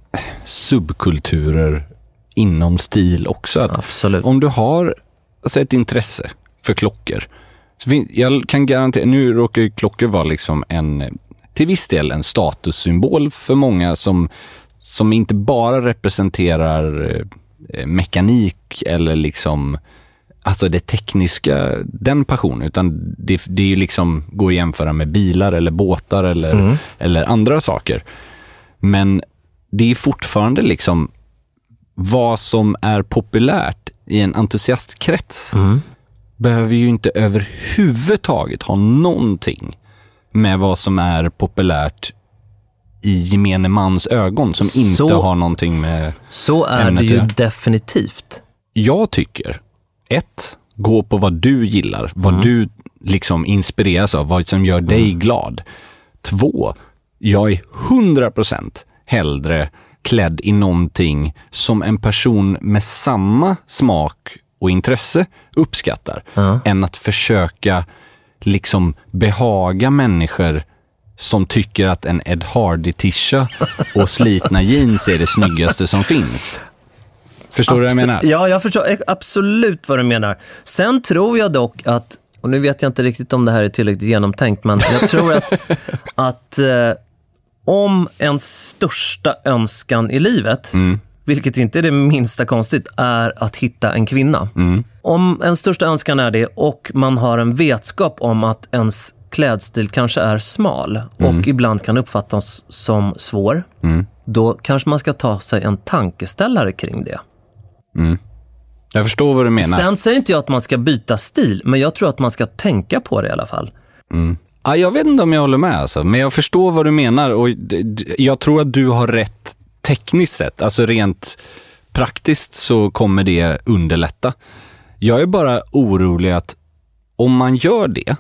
subkulturer inom stil också. Att absolut. Om du har ett intresse för klockor, så jag kan garantera, nu råkar ju klockor vara liksom till viss del en statussymbol för många som inte bara representerar mekanik eller liksom alltså det tekniska, den passionen, utan det är ju liksom går att jämföra med bilar eller båtar eller andra saker. Men det är fortfarande liksom vad som är populärt i en entusiastkrets behöver ju inte överhuvudtaget ha någonting med vad som är populärt i gemene mans ögon, som inte har någonting med så är det ju definitivt. Jag tycker, 1, gå på vad du gillar, vad du liksom inspireras av, vad som gör dig glad. 2, jag är 100% hellre klädd i någonting som en person med samma smak och intresse uppskattar, än att försöka liksom behaga människor som tycker att en Ed Hardy-tisha och slitna jeans är det snyggaste som finns. Förstår du vad jag menar? Ja, jag förstår absolut vad du menar. Sen tror jag dock att, och nu vet jag inte riktigt om det här är tillräckligt genomtänkt, men jag tror att om en största önskan i livet, vilket inte är det minsta konstigt, är att hitta en kvinna. Om en största önskan är det och man har en vetskap om att ens klädstil kanske är smal och ibland kan uppfattas som svår, då kanske man ska ta sig en tankeställare kring det. Jag förstår vad du menar. Sen säger inte jag att man ska byta stil, men jag tror att man ska tänka på det i alla fall. Ja, jag vet inte om jag håller med alltså, men jag förstår vad du menar, och jag tror att du har rätt tekniskt sett. Alltså rent praktiskt så kommer det underlätta. Jag är bara orolig att om man gör det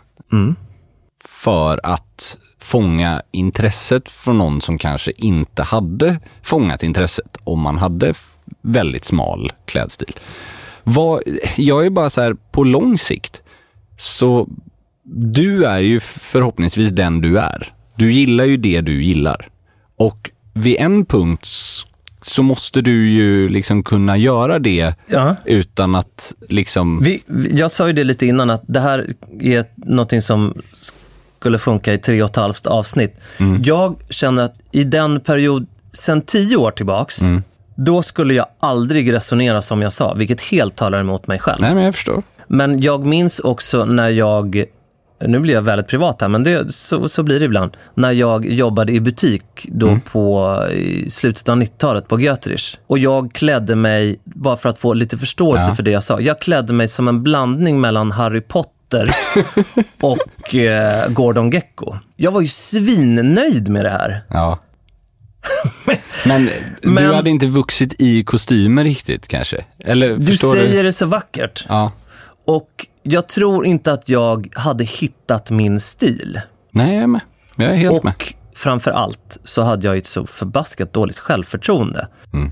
för att fånga intresset från någon som kanske inte hade fångat intresset om man hade väldigt smal klädstil. Jag är bara så här, på lång sikt så du är ju förhoppningsvis den du är. Du gillar ju det du gillar. Och vid en punkt så måste du ju liksom kunna göra det utan att liksom... Jag sa ju det lite innan, att det här är någonting som skulle funka i 3,5 avsnitt. Jag känner att i den period sen 10 år tillbaks, då skulle jag aldrig resonera som jag sa, vilket helt talar emot mig själv. Nej, men jag förstår. Men jag minns också när jag, nu blir jag väldigt privat här, men så blir det ibland, när jag jobbade i butik då i slutet av 90-talet på Göterich. Och jag klädde mig, bara för att få lite förståelse för det jag sa, jag klädde mig som en blandning mellan Harry Potter och Gordon Gekko. Jag var ju svinnöjd med det här. Ja. Men du hade inte vuxit i kostymer riktigt kanske? Eller, du säger det så vackert. Ja. Och jag tror inte att jag hade hittat min stil. Nej, jag är med. Jag är helt med. Och framför allt så hade jag ett så förbaskat dåligt självförtroende.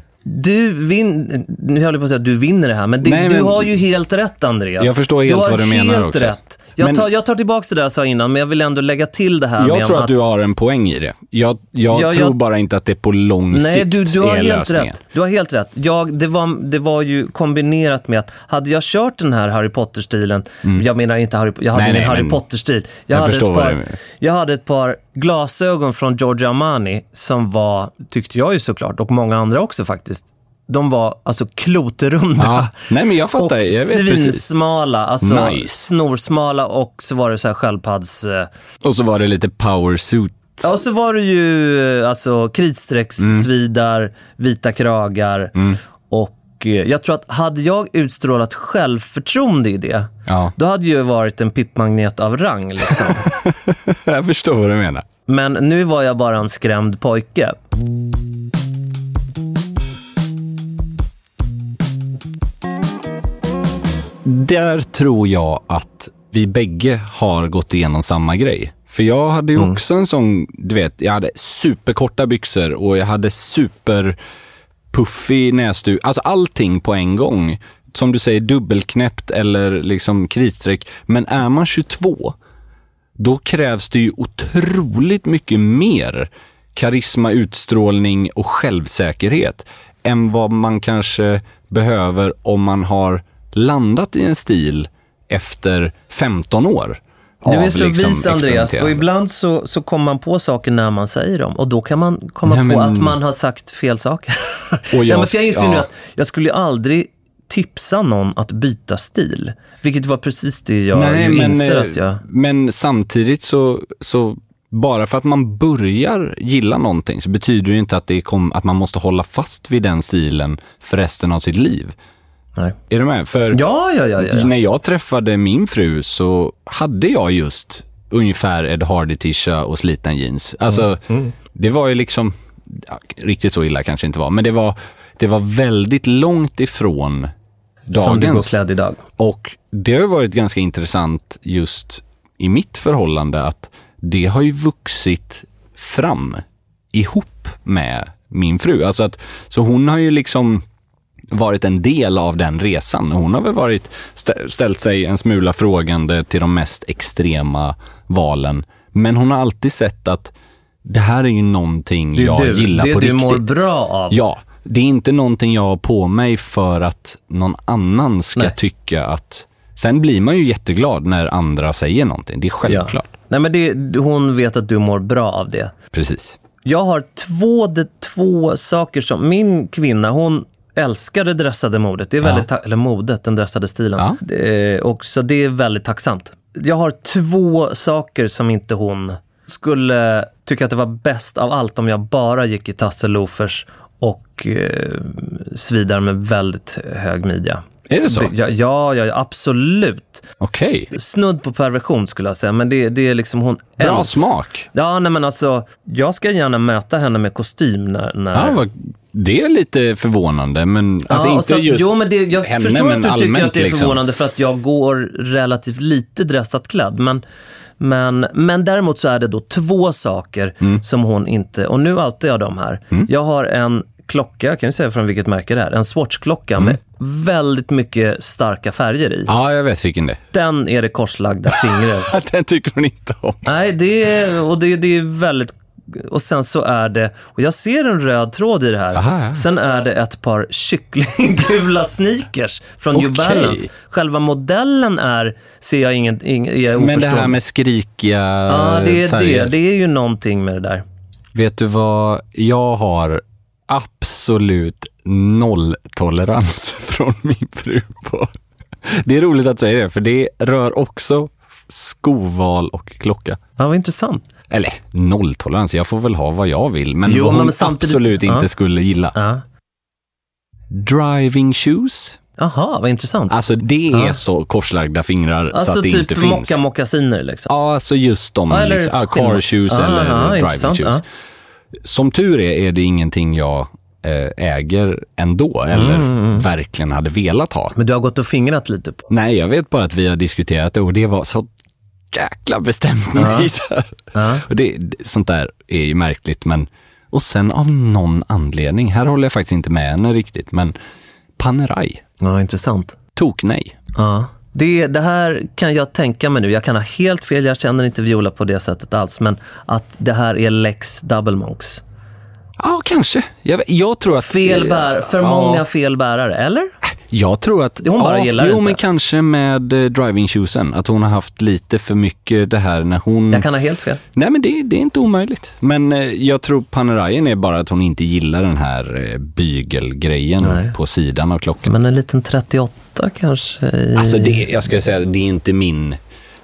Nu höll jag på att säga att du vinner det här, men du har ju helt rätt, Andreas. Jag förstår helt vad du menar också. Rätt. Jag tar tillbaka det där jag sa innan, men jag vill ändå lägga till det här. Jag tror att du har en poäng i det. Jag tror bara inte att det på lång sikt du har är helt lösningen. rätt. Du har helt rätt. Det var ju kombinerat med att hade jag kört den här Harry Potter-stilen, jag menar inte jag hade ingen Harry Potter-stil. Jag hade ett par glasögon från Giorgio Armani som var, tyckte jag ju såklart, och många andra också faktiskt. De var alltså kloterunda. Ja. Nej, men jag fattar. Jag vet precis. Svinsmala, alltså snorsmala, och så var det så här sköldpadds... Och så var det lite power suit. Ja, och så var det ju alltså kritstreckssvidar, vita kragar och Och jag tror att hade jag utstrålat självförtroende i det, då hade ju varit en pippmagnet av rang liksom. Jag förstår vad du menar. Men nu var jag bara en skrämd pojke. Där tror jag att vi bägge har gått igenom samma grej. För jag hade ju också en sån, du vet, jag hade superkorta byxor och jag hade superpuffig näsduk. Alltså allting på en gång. Som du säger, dubbelknäppt eller liksom kritstreck. Men är man 22, då krävs det ju otroligt mycket mer karisma, utstrålning och självsäkerhet än vad man kanske behöver om man har landat i en stil efter 15 år. Du är så vis, Andreas, och ibland så kommer man på saker när man säger dem, och då kan man komma på att man har sagt fel saker. Och jag inser nu att jag skulle aldrig tipsa någon att byta stil, vilket var precis det jag inser att jag... Men samtidigt så bara för att man börjar gilla någonting så betyder det inte att, att man måste hålla fast vid den stilen för resten av sitt liv. Nej. Är du med? För ja. När jag träffade min fru så hade jag just ungefär Ed Hardy-tisha och sliten jeans. Alltså, det var ju liksom, riktigt så illa kanske inte var, men det var väldigt långt ifrån dagens. Som du går klädd idag. Och det har varit ganska intressant just i mitt förhållande att det har ju vuxit fram ihop med min fru. Alltså så hon har ju liksom varit en del av den resan. Hon har väl ställt sig en smula frågande till de mest extrema valen. Men hon har alltid sett att det här är ju någonting jag gillar på riktigt. Det du mår bra av. Ja, det är inte någonting jag har på mig för att någon annan ska tycka att... Sen blir man ju jätteglad när andra säger någonting. Det är självklart. Ja. Nej, men hon vet att du mår bra av det. Precis. Jag har två saker som... Min kvinna, hon älskar det dressade modet. Det är väldigt eller modet, den dressade stilen. Ja. Och så det är väldigt tacksamt. Jag har 2 saker som inte hon skulle tycka att det var bäst av allt om jag bara gick i tasselloafers och svidar med väldigt hög midja. Är det så? Ja, absolut. Okej. Snudd på perversion skulle jag säga, men det är liksom hon... Bra smak. Ja, nej men alltså, jag ska gärna möta henne med kostym när... Ja, det är lite förvånande, men alltså inte så, just jo, men jag henne, förstår men att du tycker att det är liksom förvånande för att jag går relativt lite dressat klädd, men däremot så är det då 2 saker som hon inte, och nu outar jag dem här. Jag har en klocka, kan jag säga från vilket märke det är, en Swatch-klocka med väldigt mycket starka färger i. Ja, jag vet vilken det. Den är det korslagda fingrar. Den tycker hon inte om. Nej, det är väldigt... Och sen så är det, och jag ser en röd tråd i det här. Aha, ja. Sen är det ett par kycklinggula sneakers från New Balance. Själva modellen ser jag är oförstående. Men det här med skrikiga färger. Det är ju någonting med det där. Vet du vad, jag har absolut 0 tolerans från min fru på. Det är roligt att säga det, för det rör också skoval och klocka. Ja, vad intressant. Eller 0 tolerans, jag får väl ha vad jag vill. Men vad hon absolut inte skulle gilla. Driving shoes. Jaha, vad intressant. Alltså det är så korslagda fingrar alltså så att det inte finns. Alltså typ mockasiner liksom. Ja, alltså just de liksom, car shoes eller driving shoes. Som tur är det ingenting jag äger ändå eller verkligen hade velat ha. Men du har gått och fingrat lite på? Nej, jag vet bara att vi har diskuterat det och det var så jäkla bestämt mig där. Och sånt där är ju märkligt, men och sen av någon anledning, här håller jag faktiskt inte med henne riktigt, men Panerai. Ja, intressant. Tok nej. Ja. Det här kan jag tänka mig nu. Jag kan ha helt fel, jag känner inte Viola på det sättet alls, men att det här är Lex Double Monks. Ja, kanske. Jag tror att... För många felbärare, eller? Jag tror att... Hon bara gillar det inte. Men kanske med driving shoesen. Att hon har haft lite för mycket det här när hon... Jag kan ha helt fel. Nej, men det är inte omöjligt. Men jag tror Paneraien är bara att hon inte gillar den här bygelgrejen på sidan av klockan. Men en liten 38 kanske? Alltså jag ska säga, det är inte min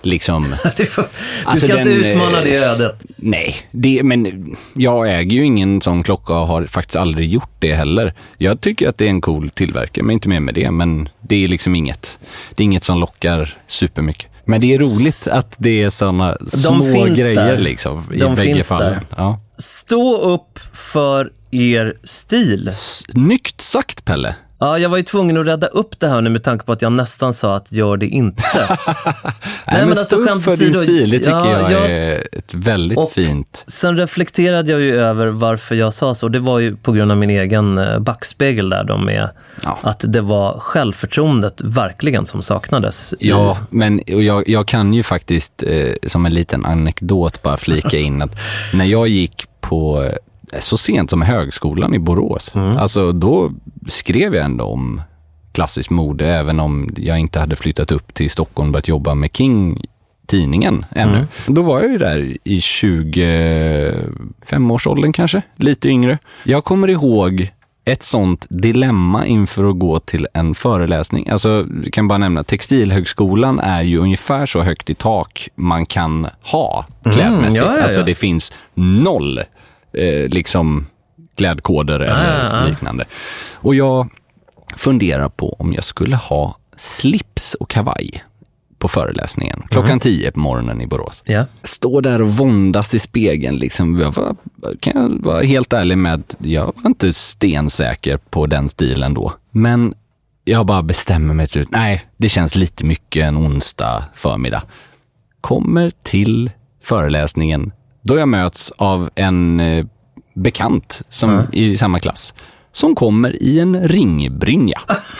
liksom... Du ska inte utmana det ödet. Nej, men jag äger ju ingen sån klocka och har faktiskt aldrig gjort det heller. Jag tycker att det är en cool tillverkare, men inte med det. Men det är liksom inget som lockar supermycket. Men det är roligt att det är såna små grejer där. Liksom, i bägge fallen. Ja. Stå upp för er stil. Snyggt sagt, Pelle. Ja, jag var ju tvungen att rädda upp det här nu med tanke på att jag nästan sa att gör det inte. Nej, men stå upp för din stil, det tycker jag är ett väldigt fint. Sen reflekterade jag ju över varför jag sa så. Det var ju på grund av min egen backspegel där med att det var självförtroendet verkligen som saknades. Ja, men jag kan ju faktiskt som en liten anekdot bara flika in att när jag gick på så sent som högskolan i Borås. Alltså då skrev jag ändå om klassisk mode, även om jag inte hade flyttat upp till Stockholm och börjat jobba med King-tidningen ännu. Då var jag ju där i 25-årsåldern kanske, lite yngre. Jag kommer ihåg ett sånt dilemma inför att gå till en föreläsning. Alltså, jag kan bara nämna, Textilhögskolan är ju ungefär så högt i tak man kan ha klädmässigt. Alltså det finns noll liksom klädkoder eller liknande. Och jag funderar på om jag skulle ha slips och kavaj på föreläsningen. 10:00 på morgonen i Borås. Står där och våndas i spegeln. Liksom. Kan jag vara helt ärlig med att jag var inte stensäker på den stilen då. Men jag bara bestämmer mig till nej, det känns lite mycket en onsdag förmiddag. Kommer till föreläsningen då jag möts av en bekant som i samma klass som kommer i en ringbrynja.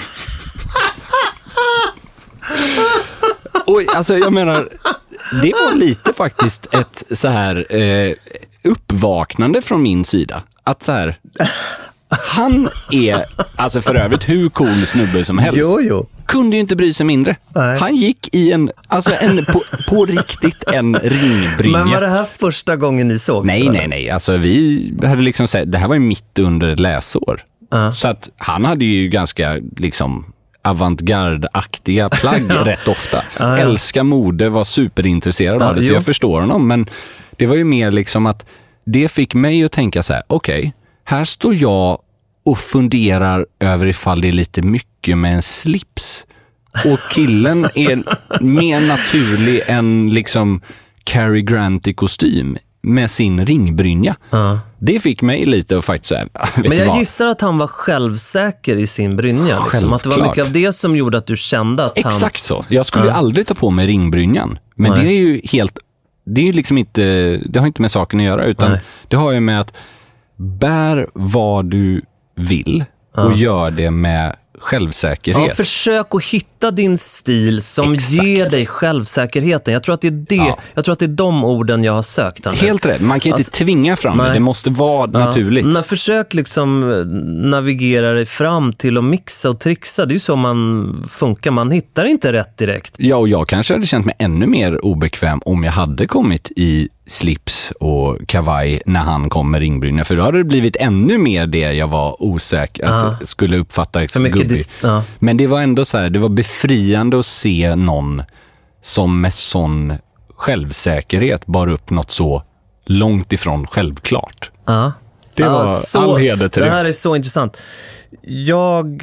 Och alltså jag menar, det var lite faktiskt ett så här uppvaknande från min sida. Att så här, han är alltså för övrigt hur cool snubbe som helst. Jo. Kunde ju inte bry sig mindre. Nej. Han gick i på riktigt en ringbrynja. Men var det här första gången ni sågs? Nej. Alltså vi hade liksom sagt, det här var ju mitt under ett läsår. Så att han hade ju ganska liksom avantgarde-aktiga plagg rätt ofta. Älskar mode, var superintresserad av det, så jag förstår honom. Men det var ju mer liksom att det fick mig att tänka så här, okej, här står jag och funderar över ifall det är lite mycket med en slips. Och killen är mer naturlig än liksom Cary Grant i kostym med sin ringbrynja. Det fick mig lite att faktiskt säga, men jag gissar att han var självsäker i sin brynja. Liksom. Att det var mycket av det som gjorde att du kände att han... Exakt så. Jag skulle aldrig ta på mig ringbrynjan. Men det är ju helt... Det är ju liksom inte... Det har inte med saken att göra, utan det har ju med att bär vad du vill och gör det med självsäkerhet. Ja, försök att hitta din stil som ger dig självsäkerheten. Jag tror att det är det. Jag tror att det är de orden jag har sökt. Helt rätt. Man kan inte tvinga fram det. Det måste vara naturligt. Men försök liksom navigera dig fram till att mixa och trixa. Det är ju så man funkar. Man hittar inte rätt direkt. Ja, och jag kanske hade känt mig ännu mer obekväm om jag hade kommit i slips och kavaj när han kom med ringbrynja. För då hade det blivit ännu mer det jag var osäker att skulle uppfatta som gubbig. Men det var ändå så här, det var befriande att se någon som med sån självsäkerhet bar upp något så långt ifrån självklart. Det var all heder till det. Det här är så intressant. Jag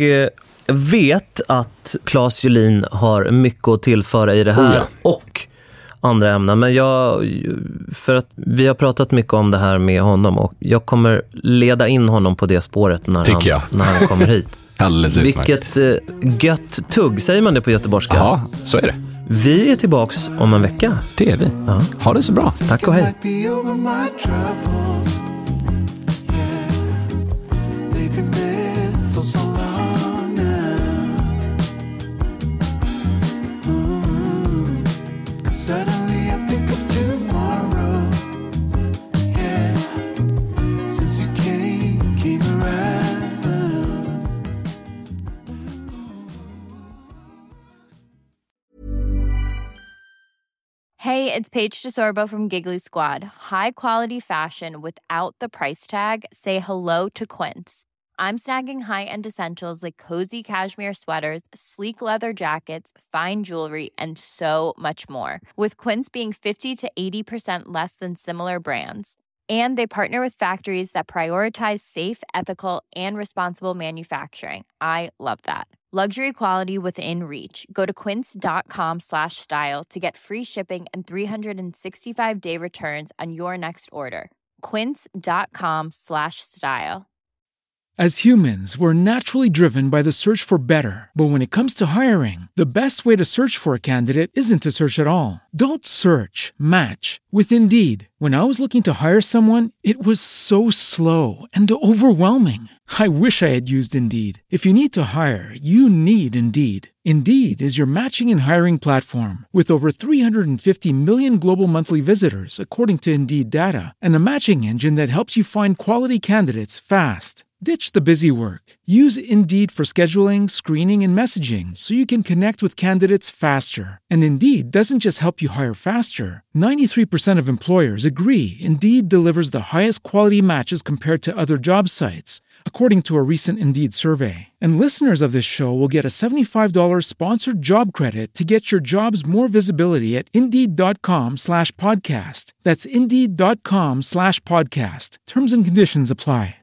vet att Claes Julin har mycket att tillföra i det här och andra ämnen, men för att vi har pratat mycket om det här med honom och jag kommer leda in honom på det spåret när han kommer hit. Alldeles utmärkt. Vilket gött tugg, säger man det på göteborgska? Ja, så är det. Vi är tillbaks om en vecka. Det är vi. Ha det så bra. Tack och hej. Suddenly I think of tomorrow. Yeah, since you came around. Hey, it's Paige DeSorbo from Giggly Squad. High quality fashion without the price tag. Say hello to Quince. I'm snagging high-end essentials like cozy cashmere sweaters, sleek leather jackets, fine jewelry, and so much more. With Quince being 50 to 80% less than similar brands. And they partner with factories that prioritize safe, ethical, and responsible manufacturing. I love that. Luxury quality within reach. Go to quince.com/style to get free shipping and 365-day returns on your next order. Quince.com/style. As humans, we're naturally driven by the search for better. But when it comes to hiring, the best way to search for a candidate isn't to search at all. Don't search, match with Indeed. When I was looking to hire someone, it was so slow and overwhelming. I wish I had used Indeed. If you need to hire, you need Indeed. Indeed is your matching and hiring platform with over 350 million global monthly visitors, according to Indeed data, and a matching engine that helps you find quality candidates fast. Ditch the busy work. Use Indeed for scheduling, screening, and messaging so you can connect with candidates faster. And Indeed doesn't just help you hire faster. 93% of employers agree Indeed delivers the highest quality matches compared to other job sites, according to a recent Indeed survey. And listeners of this show will get a $75 sponsored job credit to get your jobs more visibility at Indeed.com/podcast. That's Indeed.com/podcast. Terms and conditions apply.